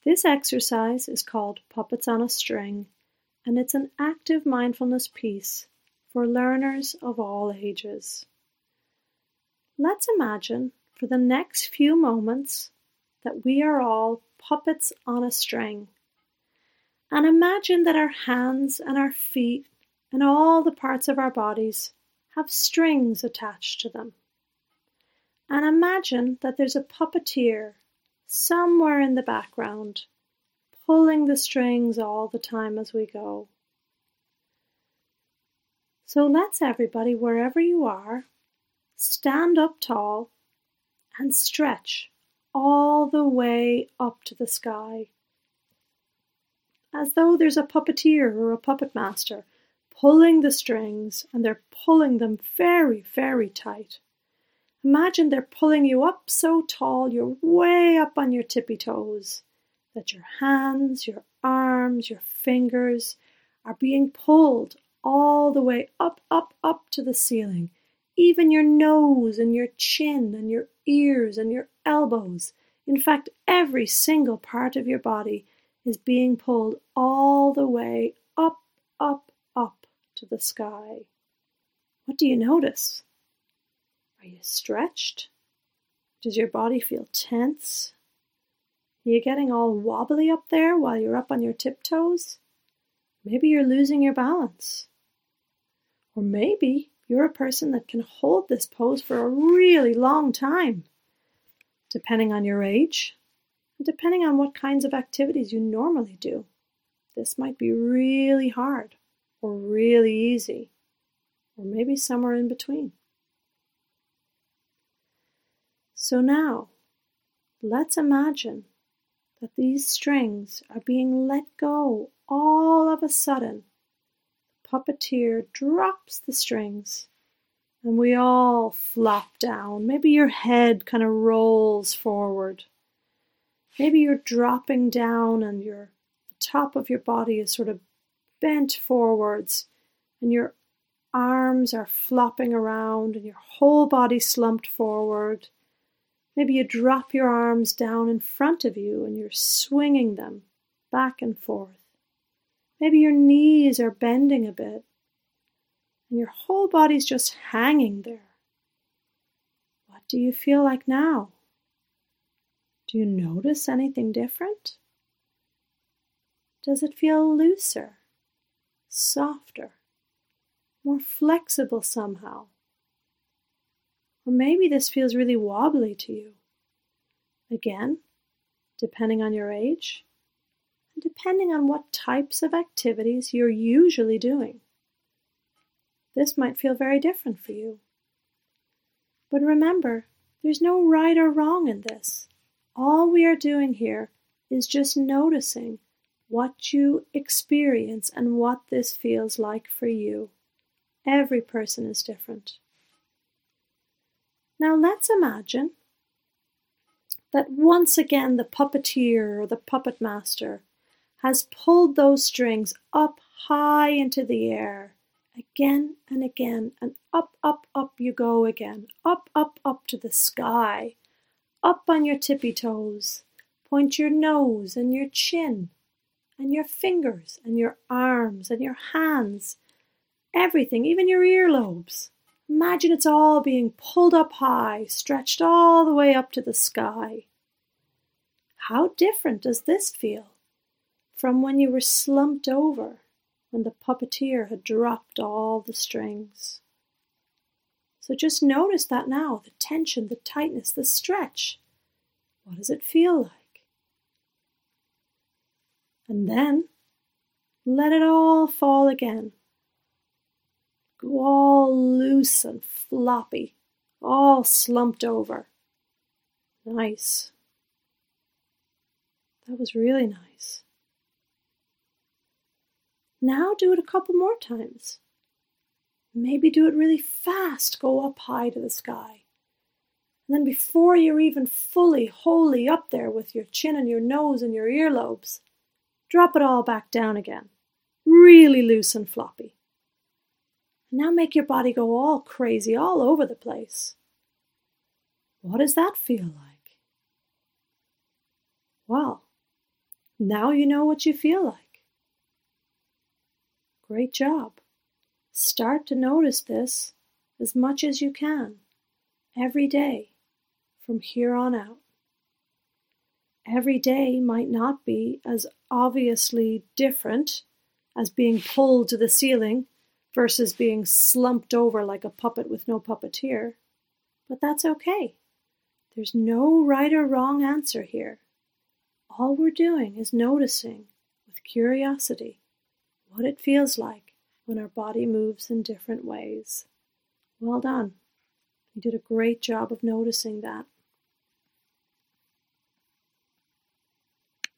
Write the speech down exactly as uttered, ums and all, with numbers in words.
This exercise is called Puppets on a String, and it's an active mindfulness piece for learners of all ages. Let's imagine for the next few moments that we are all puppets on a string. And imagine that our hands and our feet and all the parts of our bodies have strings attached to them. And imagine that there's a puppeteer somewhere in the background, pulling the strings all the time as we go. So let's everybody, wherever you are, stand up tall and stretch all the way up to the sky, as though there's a puppeteer or a puppet master pulling the strings, and they're pulling them very, very tight. Imagine they're pulling you up so tall you're way up on your tippy toes, that your hands, your arms, your fingers are being pulled all the way up, up, up to the ceiling. Even your nose and your chin and your ears and your elbows, in fact, every single part of your body is being pulled all the way up, up, up to the sky. What do you notice? Are you stretched? Does your body feel tense? Are you getting all wobbly up there while you're up on your tiptoes? Maybe you're losing your balance. Or maybe you're a person that can hold this pose for a really long time, depending on your age, and depending on what kinds of activities you normally do. This might be really hard, or really easy, or maybe somewhere in between. So now, let's imagine that these strings are being let go all of a sudden. The puppeteer drops the strings, and we all flop down. Maybe your head kind of rolls forward. Maybe you're dropping down and your the top of your body is sort of bent forwards, and your arms are flopping around, and your whole body slumped forward. Maybe you drop your arms down in front of you and you're swinging them back and forth. Maybe your knees are bending a bit and your whole body's just hanging there. What do you feel like now? Do you notice anything different? Does it feel looser, softer, more flexible somehow? Or maybe this feels really wobbly to you. Again, depending on your age, and depending on what types of activities you're usually doing. This might feel very different for you. But remember, there's no right or wrong in this. All we are doing here is just noticing what you experience and what this feels like for you. Every person is different. Now let's imagine that once again the puppeteer or the puppet master has pulled those strings up high into the air, again and again, and up, up, up you go again, up, up, up to the sky, up on your tippy toes. Point your nose and your chin and your fingers and your arms and your hands, everything, even your earlobes. Imagine it's all being pulled up high, stretched all the way up to the sky. How different does this feel from when you were slumped over, when the puppeteer had dropped all the strings? So just notice that now, the tension, the tightness, the stretch. What does it feel like? And then let it all fall again. Go all loose and floppy, all slumped over. Nice. That was really nice. Now do it a couple more times. Maybe do it really fast, go up high to the sky. And then before you're even fully, wholly up there with your chin and your nose and your earlobes, drop it all back down again. Really loose and floppy. Now make your body go all crazy all over the place. What does that feel like? Well, Now you know what you feel like. Great job. Start to notice this as much as you can, every day, from here on out. Every day might not be as obviously different as being pulled to the ceiling versus being slumped over like a puppet with no puppeteer, but that's okay. There's no right or wrong answer here. All we're doing is noticing with curiosity what it feels like when our body moves in different ways. Well done. You did a great job of noticing that.